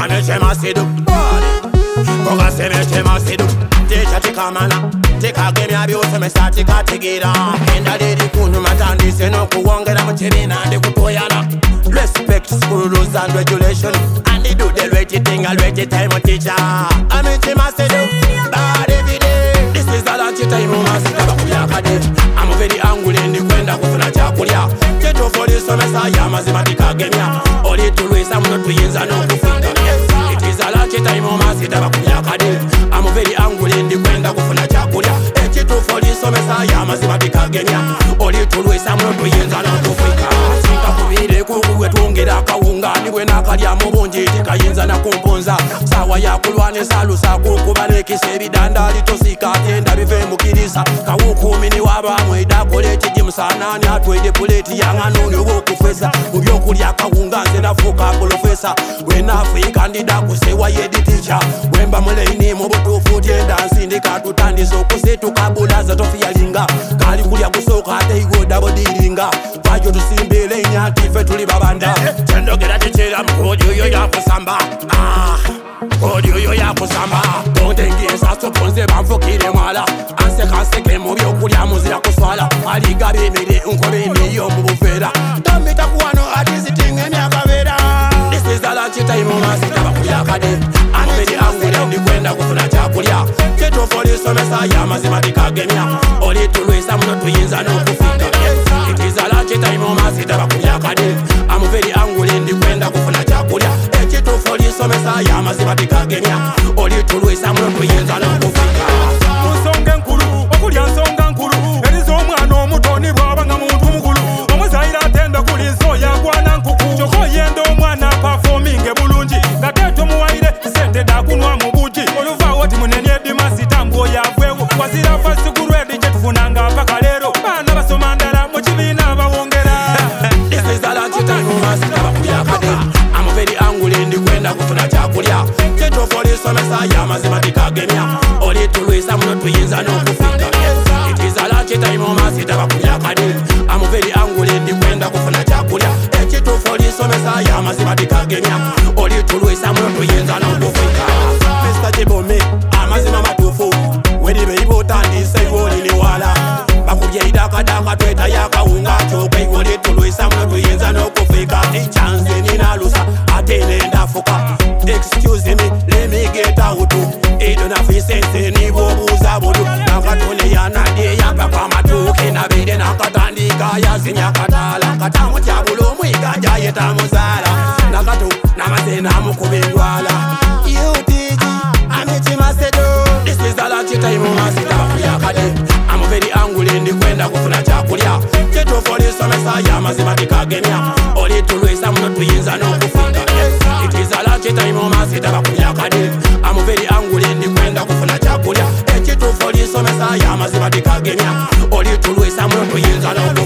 ameche masidu Koga semeche masidu Techa chikamana Tika gemi abyose mesa tika tigira Enda lidi kunu matandise no kuwongera mchibina ndi kutoyana Respect school rules and regulation And they do the right thing all right time teacher ameche masidu bad every day This is the lunch time umasita bakuya kade I'm very angry ndi kwenda kufuna chakulya Cheto for this mesa ya mazima tika gemia Oli tulwesa mno tuyinza no kufika It is a lunch time umasita bakuya kade I'm very angry ndi kwenda kufuna chakulya Cheto for this mesa ya mazima tika gemia Oli tulwesa mno tuyinza no kufika Sika kubire kukuwe tuongera kawunga Niwe nakalya mubunji tikayinza na kumpunza Sawa ya kulwane salusa kukubalekise bidanda litosika Tenda bive mukirisa kawukumini wabamwe idakole chijimusanani atwede puleti yanganoni wokufesa Mubyokulya kawunga nze nafuka profesa Wenafuika ndidakusewa yedi teacher Wemba muleini mubutufu tyenda nsindika tutandisa okusetukabulaza tofiyalinga Kali kulya kusoka ate igo dabodiringa Vajo tusimbile inyatife tuli babanda Tendogera chichira mkodi uyo yakusamba Odio ya kusamba Tondengi saso ponze bamfukire mwala Ansekaseke mubyokulya muzira kuswala Aliga bimiri unkobini yo mubufera Tambita kuwano adisitinge myakabera This is the lunch time umasita bakuya kade Amubedi angule ndi kwenda kufuna chakulya Cheto foli somesa ya mazima dikagemia Oli tulwesa mno tuyinza no kufika It is the lunch time umasita bakuya kade Amubedi angule ndi kwenda kufuna chakulya Cheto foli somesa ya mazima dikagemia Oli tulwesa mno tuyinza no kufika Nsonge nkulu okulya nsonga nkulu Erizo omwana omutoni bwabanga muntu mukulu Omuzaira atenda kuli nsoya gwana nkuku Choko yenda omwana performing bulungi Gateto muwaire sente dakunwa mubuji Oluva wati munenye dimasi tambo yavwewo Wazira fasi kurwedi chetufunanga paka lero Bana basoma ndala muchibina bawongera This is the lunch time umasita bakuya kade I'm very angry ndi kwenda kufuna chakulya Cheto foli somesa ya mazima dikagemia Oli tulwesa mno tuyinza no kufika It is the lunch time umasita bakuya kade I'm very angry ndi kwenda kufuna chakulya Cheto foli somesa ya mazima dikagemia Oli tulwesa mno tuyinza no kufika Mr. Jibome amazima matufu Wedi beibo tandise igoli ni wala Bakubye idakadanga tweta yakawunga Choka igoli tulwesa mno tuyinza no kufika Tichanse ninalusa atene ndafuka Excuse me, let me get out Edo na fisense nibo buza budu Nakatone ya nadie ya paka matuke Nabide nakatandika ya zinyakatala Katamu chabulo mwiga jaye tamuzala Nakatu namasena mukubindwala UTG, amechi masedo This is the lunch time umasita bakuya kade I'm very angry ndi kwenda kufuna chakulya Cheto foli somesa ya mazima dikagemia Oli tulwesa mno tuyinza no kufika It is a lunch time umasita bakuya kade I'm very angry ndi kwenda kufuna chakulya Cheto foli somesa ya mazima dikagemia Oli tulwesa mno tuyinza no kufika